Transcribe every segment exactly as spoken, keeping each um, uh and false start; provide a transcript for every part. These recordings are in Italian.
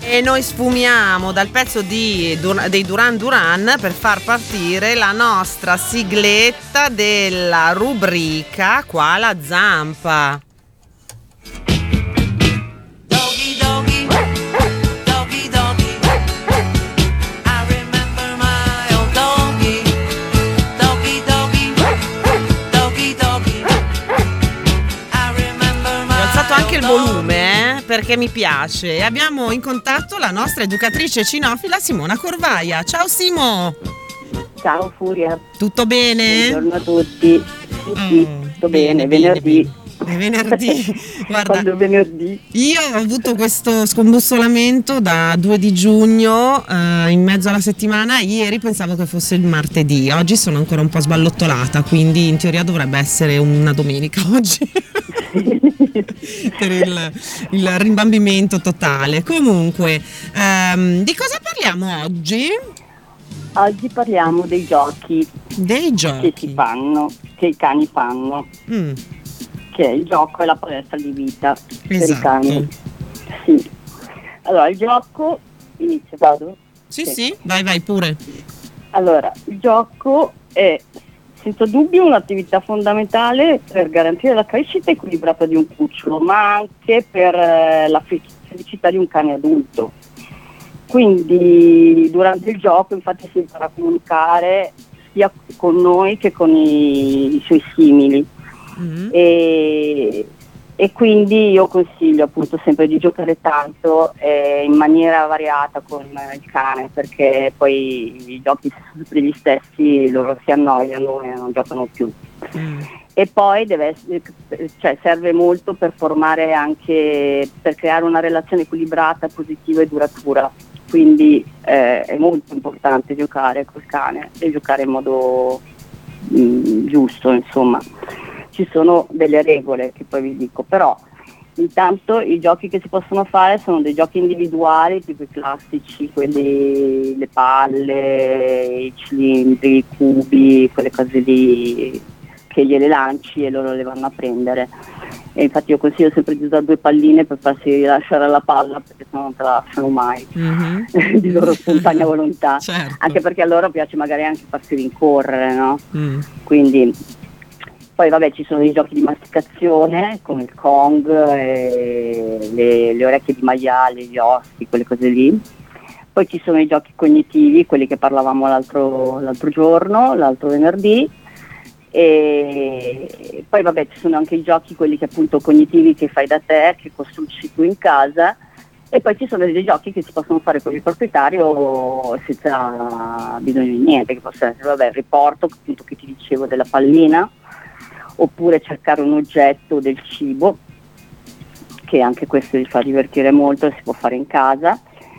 E noi sfumiamo dal pezzo di, dei Duran Duran per far partire la nostra sigletta della rubrica Qua la zampa. Anche il volume, eh, perché mi piace. E abbiamo in contatto la nostra educatrice cinofila Simona Corvaia. Ciao Simo. Ciao Furia. Tutto bene? Buongiorno a tutti. Sì, sì, mm, tutto bene, bene venerdì. Bene. È venerdì. Guarda, quando è venerdì. Io ho avuto questo scombussolamento da due di giugno eh, in mezzo alla settimana. Ieri pensavo che fosse il martedì, oggi sono ancora un po' sballottolata, quindi in teoria dovrebbe essere una domenica oggi per il, il rimbambimento totale. Comunque, ehm, di cosa parliamo oggi? Oggi parliamo dei giochi dei giochi che si fanno, che i cani fanno. Mm. Che il gioco è la palestra di vita, esatto, per i cani. Sì. Allora, il gioco inizia, vado? Sì, sì, sì, vai, vai pure. Allora, il gioco è senza dubbio un'attività fondamentale per garantire la crescita equilibrata di un cucciolo, ma anche per eh, la felicità di un cane adulto. Quindi durante il gioco infatti si impara a comunicare sia con noi che con i, i suoi simili. Mm-hmm. E, e quindi io consiglio appunto sempre di giocare tanto eh, in maniera variata con il cane, perché poi i giochi sono sempre gli stessi, loro si annoiano e non giocano più. Mm. E poi deve essere, cioè, serve molto per formare anche, per creare una relazione equilibrata, positiva e duratura. Quindi eh, è molto importante giocare col cane e giocare in modo mh, giusto, insomma. Ci sono delle regole che poi vi dico, però intanto i giochi che si possono fare sono dei giochi individuali, tipo i classici, quelli, le palle, i cilindri, i cubi, quelle cose lì che gliele lanci e loro le vanno a prendere. E infatti io consiglio sempre di usare due palline per farsi rilasciare la palla, perché sennò non te la lasciano mai, mm-hmm. di loro spontanea volontà. Certo. Anche perché a loro piace magari anche farsi rincorrere, no? Mm. Quindi poi vabbè, ci sono dei giochi di masticazione come il Kong, e le, le orecchie di maiale, gli ossi, quelle cose lì. Poi ci sono i giochi cognitivi, quelli che parlavamo l'altro, l'altro giorno, l'altro venerdì. E poi vabbè, ci sono anche i giochi, quelli che appunto cognitivi, che fai da te, che costruisci tu in casa. E poi ci sono dei giochi che si possono fare con il proprietario senza bisogno di niente, che possono essere vabbè, il riporto appunto che ti dicevo della pallina, oppure cercare un oggetto del cibo, che anche questo li fa divertire molto, si può fare in casa.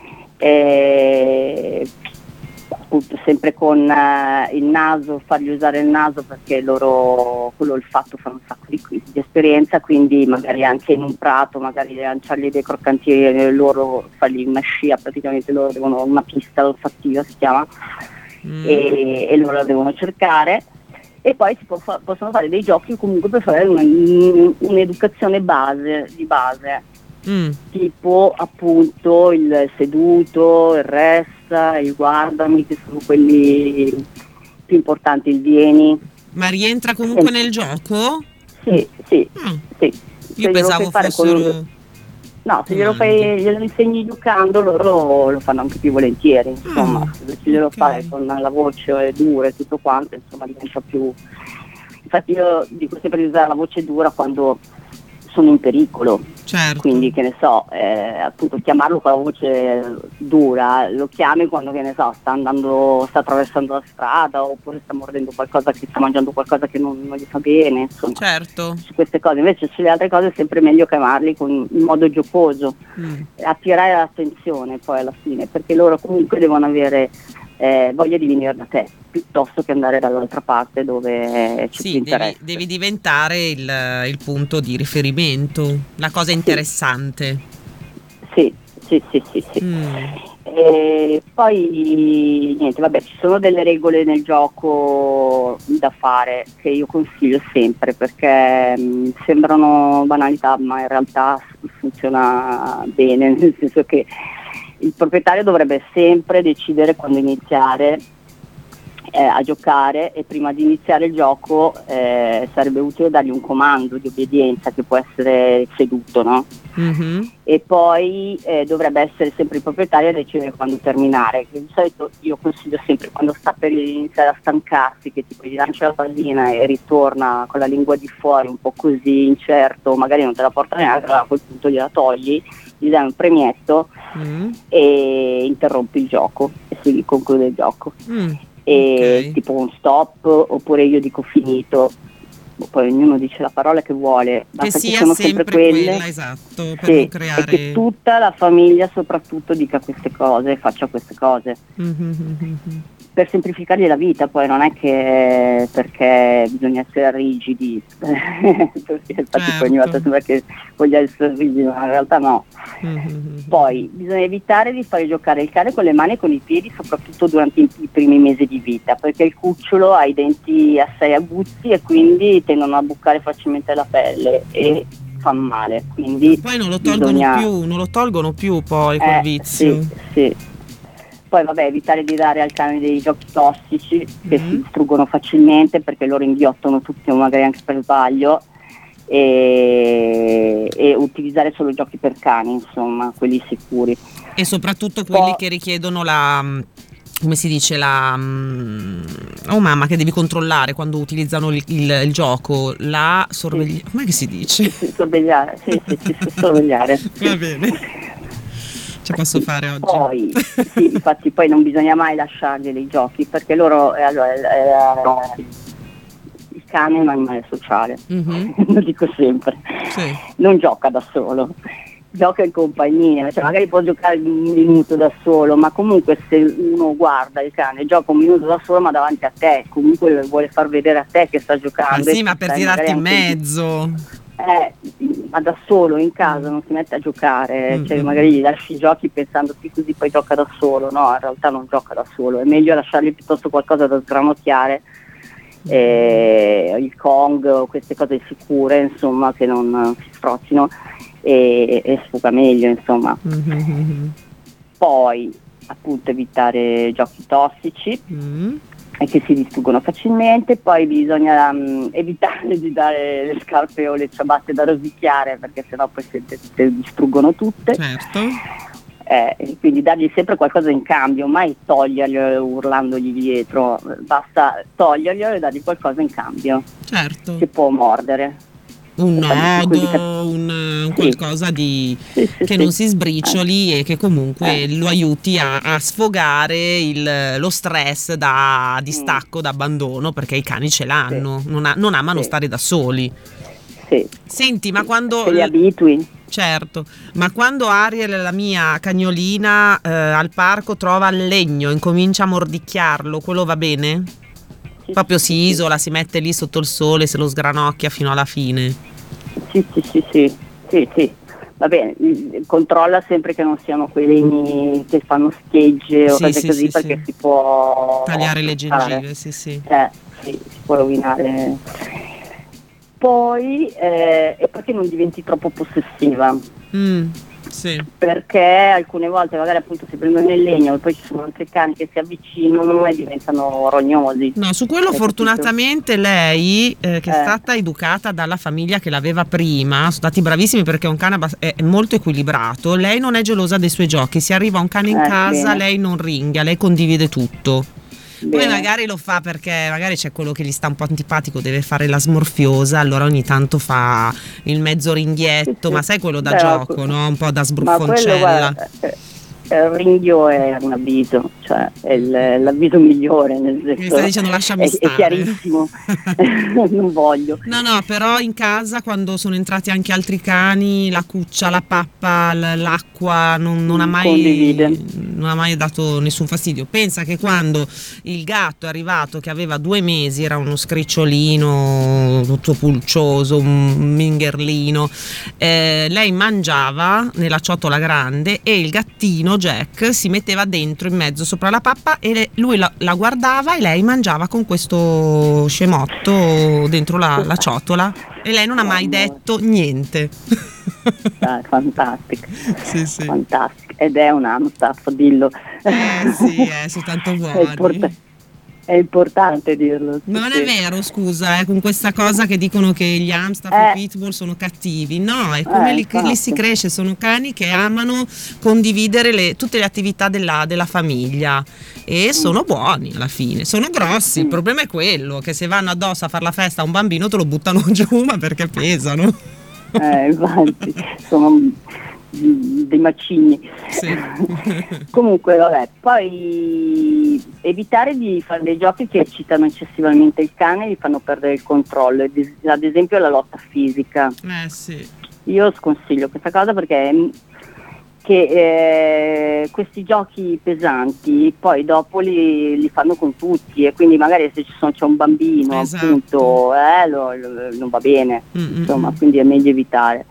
E appunto sempre con uh, il naso, fargli usare il naso, perché loro con l'olfatto fanno un sacco di, di esperienza, quindi magari anche in un prato, magari lanciargli dei croccanti, loro fargli una scia, praticamente loro devono, una pista olfattiva si chiama, mm. e, e loro la devono cercare. E poi si può fa- possono fare dei giochi comunque per fare una, un'educazione base, di base, mm. tipo appunto il seduto, il resta, il guardami, che sono quelli più importanti, il vieni. Ma rientra comunque sì. nel gioco? Sì, sì, mm. sì. Io se pensavo fossero... Un... No, se glielo, fai, glielo insegni giocando, loro lo fanno anche più volentieri, insomma, mm, se glielo okay. fai con la voce dura e tutto quanto, insomma diventa più... Infatti io dico sempre di usare la voce dura quando sono in pericolo, certo. Quindi che ne so, eh, appunto chiamarlo con la voce dura, lo chiami quando che ne so, sta andando, sta attraversando la strada, oppure sta mordendo qualcosa, che sta mangiando qualcosa che non, non gli fa bene, insomma. Certo. Su queste cose, invece sulle altre cose è sempre meglio chiamarli con, in modo giocoso, mm. attirare l'attenzione poi alla fine, perché loro comunque devono avere eh, voglia di venire da te, piuttosto che andare dall'altra parte dove c'è sì, più interesse. Devi, devi diventare il, il punto di riferimento, la cosa interessante. Sì, sì, sì, sì, sì. Mm. E poi niente, vabbè, ci sono delle regole nel gioco da fare che io consiglio sempre, perché mh, sembrano banalità, ma in realtà funziona bene, nel senso che il proprietario dovrebbe sempre decidere quando iniziare eh, a giocare, e prima di iniziare il gioco eh, sarebbe utile dargli un comando di obbedienza, che può essere seduto, no? Mm-hmm. E poi eh, dovrebbe essere sempre il proprietario a decidere quando terminare. Di solito io consiglio sempre, quando sta per iniziare a stancarsi, che tipo gli lancia la pallina e ritorna con la lingua di fuori un po' così incerto, magari non te la porta neanche, allora a quel punto gliela togli, gli dai un premietto mm. e interrompi il gioco e si conclude il gioco. Mm. E okay. Tipo un stop, oppure io dico finito, poi ognuno dice la parola che vuole, che sia sono sempre, sempre quelle, quella, esatto, per sì, non creare... e che tutta la famiglia soprattutto dica queste cose, faccia queste cose. Mm-hmm. Per semplificargli la vita, poi non è che perché bisogna essere rigidi, perché infatti certo. Poi ogni volta sembra che voglia essere rigidi, ma in realtà no. Mm-hmm. Poi bisogna evitare di fare giocare il cane con le mani e con i piedi, soprattutto durante i, i primi mesi di vita, perché il cucciolo ha i denti assai aguzzi e quindi tendono a bucare facilmente la pelle e fa male. Quindi poi non lo tolgono bisogna... più, non lo tolgono più poi quel eh, vizio. Sì, sì. Poi vabbè, evitare di dare al cane dei giochi tossici che mm. si distruggono facilmente, perché loro inghiottono tutti, magari anche per sbaglio, e, e utilizzare solo giochi per cani, insomma, quelli sicuri. E soprattutto quelli Poi, che richiedono la, come si dice, la oh mamma, che devi controllare quando utilizzano il, il, il gioco, la sorvegliare, sì. Come che si dice? Sì, sorvegliare, sì, sì, sì, sì, sorvegliare. Va bene. Ce posso fare oggi? Poi, sì, infatti poi non bisogna mai lasciargli dei giochi, perché loro, eh, allora, eh, il cane è un animale sociale, mm-hmm. Lo dico sempre, sì. Non gioca da solo, gioca in compagnia, cioè magari può giocare un minuto da solo, ma comunque se uno guarda il cane, gioca un minuto da solo ma davanti a te, comunque vuole far vedere a te che sta giocando. Ma sì, ma per tirarti in mezzo... Eh, ma da solo in casa non si mette a giocare, mm-hmm. Cioè magari gli lasci i giochi pensando sì, così poi gioca da solo, no, in realtà non gioca da solo, è meglio lasciargli piuttosto qualcosa da sgranocchiare, eh, il Kong o queste cose sicure, insomma, che non si strozzino, e, e sfuga meglio, insomma. Mm-hmm. Poi appunto evitare giochi tossici, mm-hmm. e che si distruggono facilmente. Poi bisogna um, evitare di dare le scarpe o le ciabatte da rosicchiare, perché sennò poi si, si distruggono tutte. Certo. Eh, quindi dargli sempre qualcosa in cambio, mai toglierglielo urlandogli dietro, basta toglierglielo e dargli qualcosa in cambio. Certo. Che può mordere. Un nodo, un, un qualcosa di sì, sì, che sì. Non si sbricioli, eh. E che comunque eh. lo aiuti a, a sfogare il, lo stress da distacco, mm. da abbandono, perché i cani ce l'hanno, sì. non, ha, non amano sì. stare da soli. Sì. Senti, ma quando... Se li abitui. Certo, ma quando Ariel, la mia cagnolina, eh, al parco trova il legno, incomincia a mordicchiarlo, quello va bene? Proprio si isola, si mette lì sotto il sole, se lo sgranocchia fino alla fine. Sì, sì, sì, sì, sì, sì. Va bene, controlla sempre che non siano quei legni che fanno schegge o sì, cose sì, così, sì, perché sì. si può tagliare le gengive, sì, sì. Eh, sì, si può rovinare. Poi, eh, e perché non diventi troppo possessiva. Mm. Sì. Perché alcune volte magari appunto si prendono il legno e poi ci sono altri cani che si avvicinano e diventano rognosi. No, su quello fortunatamente capito? Lei eh, che eh. è stata educata dalla famiglia che l'aveva prima, sono stati bravissimi perché è un cane abbast- è molto equilibrato, lei non è gelosa dei suoi giochi, se arriva un cane in eh, casa bene. Lei non ringhia, lei condivide tutto. Bene. Poi magari lo fa perché magari c'è quello che gli sta un po' antipatico, deve fare la smorfiosa, allora ogni tanto fa il mezzo ringhietto, sì, sì. Ma sai quello da Beh, gioco, no? Un po' da sbruffoncella. Il ringhio è un avviso, cioè è il, l'avviso migliore, nel senso, mi stai dicendo lasciami è, stare, è chiarissimo. Non voglio. No, no, però in casa quando sono entrati anche altri cani, la cuccia, la pappa, l'acqua non, non ha mai non ha mai dato nessun fastidio. Pensa che quando il gatto è arrivato, che aveva due mesi, era uno scricciolino tutto pulcioso, un mingherlino, eh, lei mangiava nella ciotola grande e il gattino Jack si metteva dentro in mezzo sopra la pappa e le, lui la, la guardava e lei mangiava con questo scemotto dentro la, la ciotola e lei non ha mai detto niente. Dai, fantastico, Sì, sì. fantastico. Ed è un Amstaff, dillo. Eh sì, eh, sono tanto È, buoni. import- è importante dirlo. Sì, Non è sì. vero, scusa, eh, con questa cosa che dicono che gli Amstaff e i Eh, Pitbull sono cattivi. No, è come eh, li, li si infatti. cresce, sono cani che amano condividere le- tutte le attività della, della famiglia e Mm, sono buoni alla fine. Sono grossi, il mm. problema è quello, che se vanno addosso a fare la festa a un bambino te lo buttano giù, ma perché pesano. Eh, infatti, sono mm, dei macigni. Sì. Comunque, vabbè, poi evitare di fare dei giochi che eccitano eccessivamente il cane e gli fanno perdere il controllo, ad es- ad esempio la lotta fisica. Eh sì. Io sconsiglio questa cosa perché mm, che eh, questi giochi pesanti poi dopo li, li fanno con tutti e quindi magari se ci sono, c'è un bambino Esatto. appunto eh, lo- lo- non va bene, Mm, insomma, mm, quindi è meglio evitare.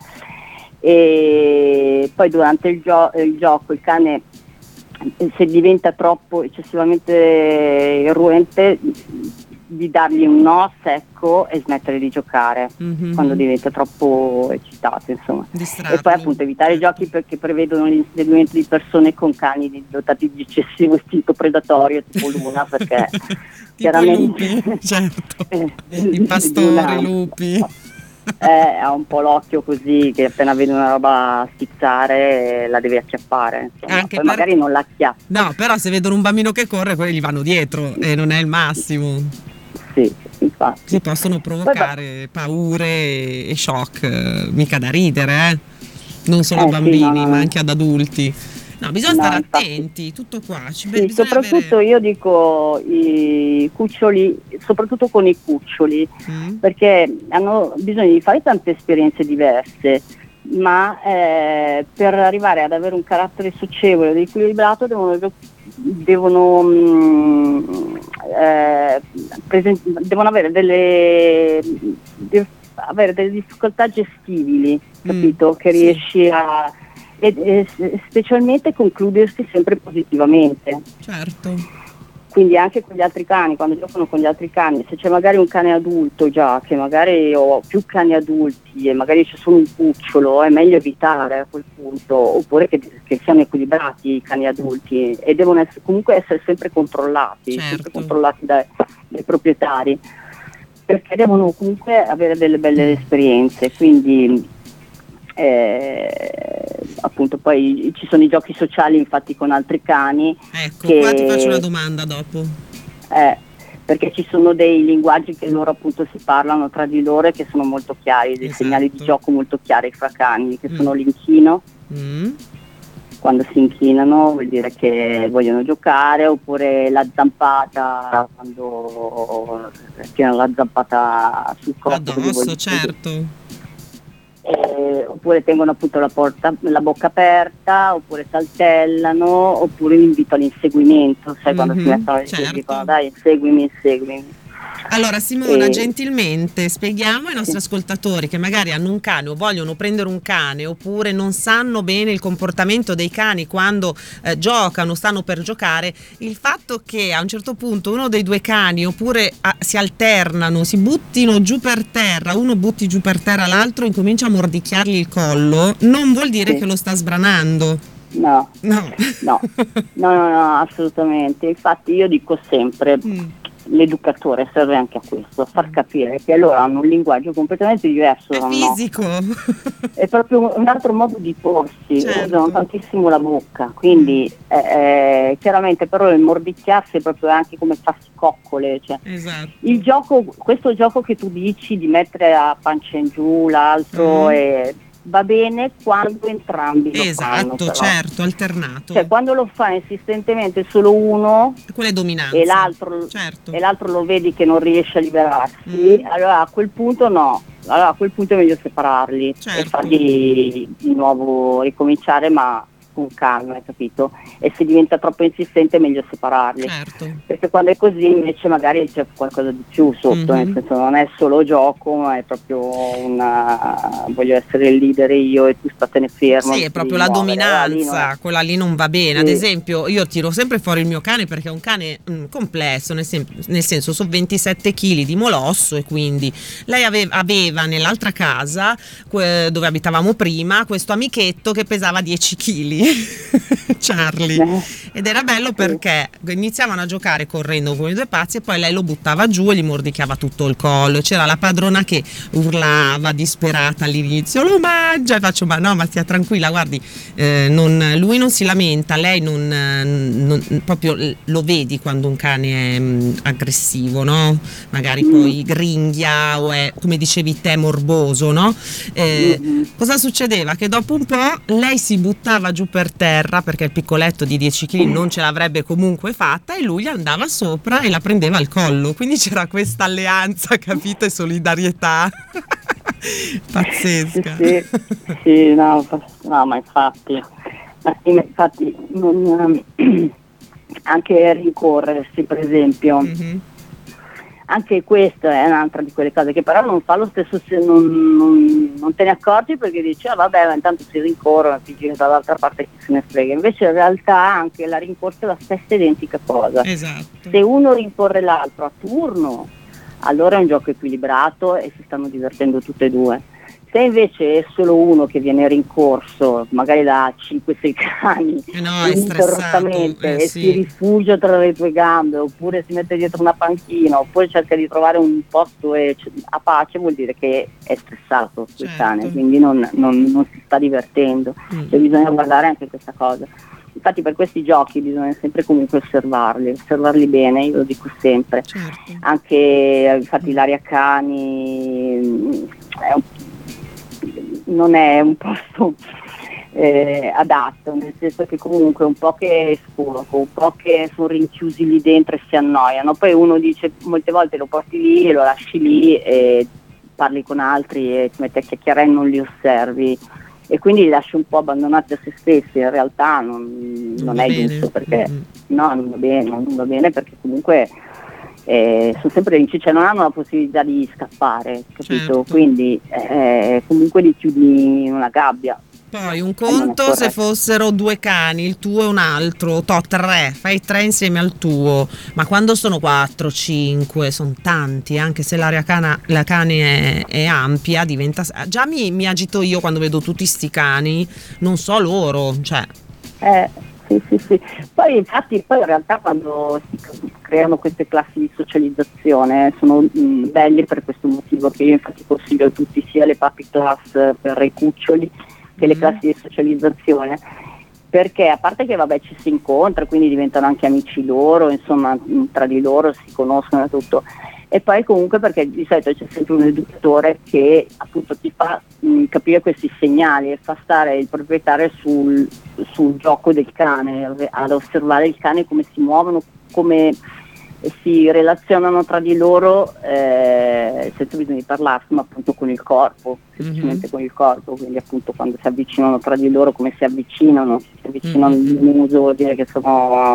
E poi durante il, gio- il gioco il cane, eh, se diventa troppo eccessivamente irruente, di dargli un no secco e smettere di giocare mm, quando mm. diventa troppo eccitato, insomma. Distrarli, E poi appunto evitare certo. giochi perché prevedono l'inseguimento di persone con cani di- dotati di eccessivo istinto predatorio, tipo Luna, perché Tipo i chiaramente lupi, certo. eh, I pastori, Luna i lupi. eh, ha un po' l'occhio così che appena vede una roba schizzare eh, la deve acchiappare, insomma. Anche Poi per- magari non la acchiappa. No, però se vedono un bambino che corre, quelli gli vanno dietro e non è il massimo. Sì, infatti. Si possono provocare paure e e shock, eh, mica da ridere, eh? Non solo a Eh, sì, bambini, no, no, ma no. anche ad adulti. No, bisogna No, stare infatti. attenti, tutto qua. Ci Sì, bisogna soprattutto avere... io dico i cuccioli, soprattutto con i cuccioli, Mm? perché hanno bisogno di fare tante esperienze diverse, ma eh, per arrivare ad avere un carattere socievole ed equilibrato devono, gio- devono, mm, eh, presen- devono avere delle, de- avere delle difficoltà gestibili, capito? Mm, Che sì. riesci a... e, e specialmente concludersi sempre positivamente. Certo. Quindi anche con gli altri cani, quando giocano con gli altri cani, se c'è magari un cane adulto già, che magari ho più cani adulti e magari c'è solo un cucciolo, è meglio evitare a quel punto, oppure che, che siano equilibrati i cani adulti e devono essere, comunque essere sempre controllati, Certo. sempre controllati dai, dai proprietari, perché devono comunque avere delle belle esperienze, quindi eh, appunto poi ci sono i giochi sociali infatti con altri cani. Ecco, Che- qua ti faccio una domanda dopo. Eh, perché ci sono dei linguaggi che loro appunto si parlano tra di loro e che sono molto chiari, dei Esatto. segnali di gioco molto chiari fra cani, che Mm. sono l'inchino, Mm? quando si inchinano vuol dire che vogliono giocare, oppure la zampata, quando tirano la zampata sul corpo. quindi Addosso, voglio- certo. eh, oppure tengono appunto la, porta, la bocca aperta, oppure saltellano, oppure l'invito all'inseguimento, sai quando Mhm, si mettono e certo. dicono dai seguimi, seguimi. Allora Simona, E- gentilmente spieghiamo ai nostri ascoltatori che magari hanno un cane o vogliono prendere un cane oppure non sanno bene il comportamento dei cani quando eh, giocano, stanno per giocare, il fatto che a un certo punto uno dei due cani oppure ah, si alternano, si buttino giù per terra, uno butti giù per terra l'altro, incomincia a mordicchiargli il collo, non vuol dire Sì. che lo sta sbranando. No, No. no, no, no, no, assolutamente. Infatti io dico sempre, Mm. l'educatore serve anche a questo, a far capire che loro hanno un linguaggio completamente diverso È dal nostro. fisico. È proprio un altro modo di porsi, Certo. usano tantissimo la bocca, quindi eh, eh, chiaramente però il mordicchiarsi è proprio anche come farsi coccole, cioè. Esatto. Il gioco, questo gioco che tu dici di mettere a pancia in giù l'altro Mm. e va bene quando entrambi lo fanno, Esatto, però. certo, alternato. Cioè quando lo fa insistentemente solo uno Quella è dominanza. e l'altro, Certo. e l'altro lo vedi che non riesce a liberarsi, Mm. allora a quel punto no, allora a quel punto è meglio separarli Certo. e fargli di nuovo ricominciare, ma con calma, capito? E se diventa troppo insistente è meglio separarli, certo. perché quando è così invece magari c'è qualcosa di più sotto, mm-hmm. nel senso non è solo gioco, ma è proprio una voglio essere il leader io e tu statene fermo. Sì, è proprio la muovere. dominanza, lì quella lì non va bene. Sì. Ad esempio io tiro sempre fuori il mio cane perché è un cane mh, complesso, nel, sen- nel senso sono ventisette chili di molosso, e quindi lei aveva, aveva nell'altra casa que- dove abitavamo prima questo amichetto che pesava dieci chili. Charlie, ed era bello perché iniziavano a giocare correndo come due pazzi e poi lei lo buttava giù e gli mordicchiava tutto il collo. C'era la padrona che urlava disperata all'inizio, lo mangia, e faccio ma no, ma stia tranquilla, guardi, eh, non, lui non si lamenta, lei non, non proprio lo vedi quando un cane è mh, aggressivo, no? Magari poi gringhia o è, come dicevi te, morboso, no? Eh, cosa succedeva? Che dopo un po' lei si buttava giù per terra perché il piccoletto di dieci chili non ce l'avrebbe comunque fatta e lui gli andava sopra e la prendeva al collo, quindi c'era questa alleanza, capito, e solidarietà pazzesca. Sì, sì, sì, no, no, ma infatti, infatti non, anche rincorrersi per esempio, mm-hmm. anche questa è un'altra di quelle cose che però non fa lo stesso, se non, non, non te ne accorgi perché dici ah vabbè, ma intanto si rincorrono, ti giri dall'altra parte, chi se ne frega. Invece in realtà anche la rincorsa è la stessa identica cosa. Esatto. Se uno rincorre l'altro a turno, allora è un gioco equilibrato e si stanno divertendo tutte e due. Se invece è solo uno che viene rincorso, magari da cinque sei cani, eh no, ininterrottamente, eh, e sì. si rifugia tra le tue gambe, oppure si mette dietro una panchina, oppure cerca di trovare un posto e, a pace, vuol dire che è stressato il certo. cane, quindi non, non, non si sta divertendo. Mm. Cioè, bisogna guardare anche questa cosa. Infatti per questi giochi bisogna sempre comunque osservarli, osservarli bene, io lo dico sempre. Certo. Anche infatti l'aria cani è un non è un posto eh, adatto, nel senso che comunque un po' che escono, un po' che sono rinchiusi lì dentro e si annoiano, poi uno dice molte volte lo porti lì e lo lasci lì e parli con altri e ti metti a chiacchierare e non li osservi e quindi li lasci un po' abbandonati a se stessi. In realtà non, non, non è bene. Giusto perché mm-hmm. no, non va bene, non va bene perché comunque Eh, sono sempre in cioè non hanno la possibilità di scappare, capito? Certo. Quindi eh, comunque li chiudi in una gabbia. Poi un conto se fossero due cani, il tuo e un altro, to tre, fai tre insieme al tuo, ma quando sono quattro, cinque, sono tanti, anche se l'area cana, la cane è, è ampia, diventa già mi, mi agito io quando vedo tutti sti cani, non so loro, cioè eh Sì, sì, sì. Poi infatti poi in realtà quando si creano queste classi di socializzazione sono mh, belli per questo motivo che io infatti consiglio a tutti sia le puppy class per i cuccioli che le classi di socializzazione, perché a parte che vabbè ci si incontra, quindi diventano anche amici loro, insomma tra di loro si conoscono e tutto. E poi comunque perché di solito c'è sempre un educatore che appunto ti fa mh, capire questi segnali e fa stare il proprietario sul, sul gioco del cane, ad osservare il cane, come si muovono, come si relazionano tra di loro, eh, senza bisogno di parlarsi, ma appunto con il corpo, semplicemente mm-hmm. con il corpo, quindi appunto quando si avvicinano tra di loro, come si avvicinano, si avvicinano mm-hmm. il muso, vuol dire che sono...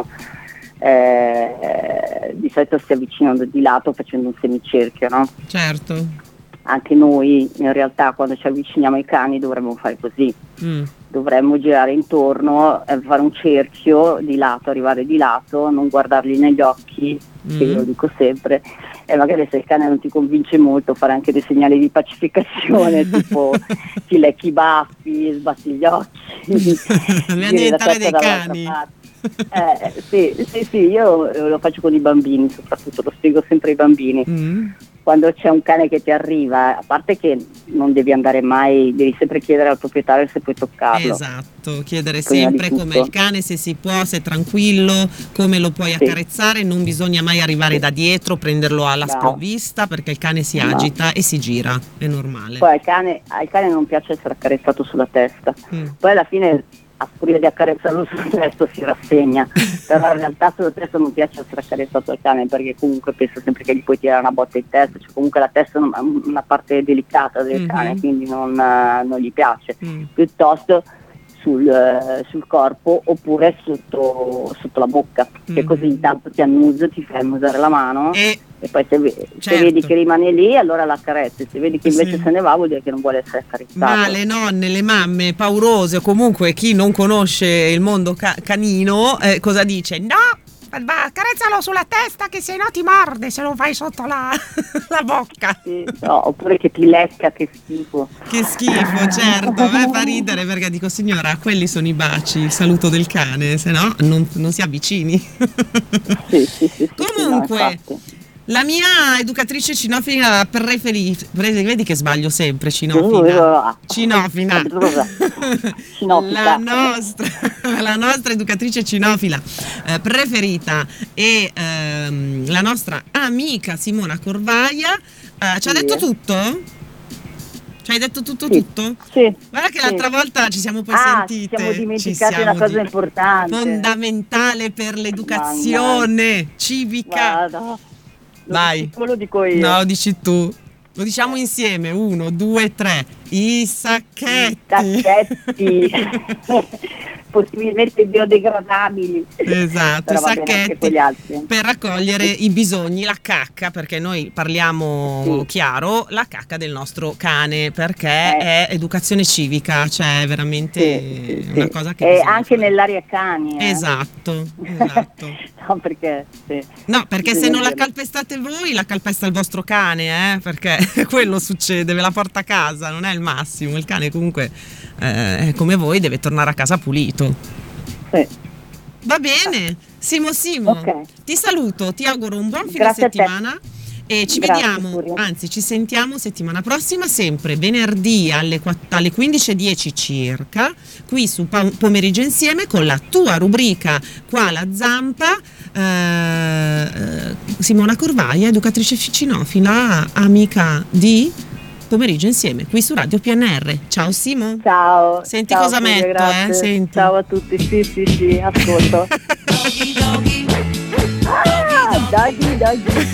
Eh, di solito si avvicinano di lato facendo un semicerchio, no? Certo. Anche noi in realtà quando ci avviciniamo ai cani dovremmo fare così, mm. dovremmo girare intorno, eh, fare un cerchio di lato, arrivare di lato, non guardarli negli occhi, mm. che io lo dico sempre, e magari se il cane non ti convince molto fare anche dei segnali di pacificazione tipo ti lecchi i baffi, sbatti gli occhi, bisogna diventare dei cani. Eh, sì, sì, sì, io lo faccio con i bambini, soprattutto lo spiego sempre ai bambini. Mm. Quando c'è un cane che ti arriva, a parte che non devi andare mai, devi sempre chiedere al proprietario se puoi toccarlo. Esatto, chiedere sempre com'è il cane, se si può, se è tranquillo, come lo puoi sì. accarezzare, non bisogna mai arrivare sì. da dietro, prenderlo alla no. sprovvista perché il cane si agita no. e si gira, è normale. Poi al cane, al cane non piace essere accarezzato sulla testa, mm. poi alla fine a furia di accarezzarlo sul testo si rassegna, però in realtà sul testo non piace essere accarezzato al cane perché comunque penso sempre che gli puoi tirare una botta in testa, cioè comunque la testa è una parte delicata del mm-hmm. cane, quindi non, non gli piace, mm. piuttosto sul, eh, sul corpo oppure sotto, sotto la bocca, che Mm. così intanto ti annusa, ti fai annusare la mano E e poi se, ve- se certo. vedi che rimane lì allora la carezzi, se vedi che invece Sì. se ne va vuol dire che non vuole essere carezzato. Ma le nonne, le mamme paurose o comunque chi non conosce il mondo ca- canino, eh, cosa dice? No, va, carezzalo sulla testa che se no ti morde se lo fai sotto la, la bocca. Sì, no, oppure che ti lecca, che schifo. Che schifo, certo, a me fa ridere perché dico signora, quelli sono i baci, il saluto del cane, se no non, non si avvicini. Sì, sì, sì, sì, Comunque, sì, no, infatti. la mia educatrice cinofila preferita, vedi che sbaglio sempre, cinofila, cinofila, Cinofila. la nostra, la nostra educatrice cinofila eh, preferita e ehm, la nostra amica Simona Corvaia eh, ci ha Sì. detto tutto? Ci hai detto tutto Sì. tutto? Sì. Guarda che Sì. l'altra volta ci siamo poi Ah, sentite. ci siamo ci dimenticati siamo una cosa di- importante. fondamentale per l'educazione civica. Guarda, lo Vai. dici tu, lo dico io. No, dici tu. Lo diciamo insieme. Uno, due, tre. I sacchetti. Sacchetti. Possibilmente biodegradabili. Esatto, Però i va bene anche sacchetti con gli altri. per raccogliere i bisogni, la cacca, perché noi parliamo Sì. chiaro, la cacca del nostro cane, perché Eh. è educazione civica, cioè è veramente Sì, sì, una sì. cosa che E bisogna anche fare. nell'area cani. eh. Esatto, esatto. No, perché sì. No, perché se Bisogna non la dirlo. calpestate voi, la calpesta il vostro cane, eh? Perché quello succede, ve la porta a casa, non è il massimo. Il cane comunque, eh, come voi, deve tornare a casa pulito. Sì. Va bene, Simo Simo, Ok. ti saluto, ti auguro un buon fine Grazie a te. settimana e ci Grazie, vediamo, Furia. anzi ci sentiamo settimana prossima, sempre venerdì alle, quatt- alle quindici e dieci circa, qui su Pa- Pomeriggio Insieme con la tua rubrica Qua la Zampa, eh, eh, Simona Corvaia, educatrice cinofila, amica di Pomeriggio Insieme, qui su Radio P N R. Ciao Simo. Ciao. Senti Ciao, cosa Furia, metto, grazie. eh? Senti. Ciao a tutti. Sì, sì, sì, ascolto. Ah, doggy, doggy.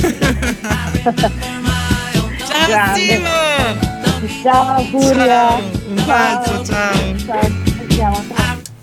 Ciao Grande. Simo. Ciao, Furia. Ciao, un bacio, ciao. Ciao, ci sentiamo.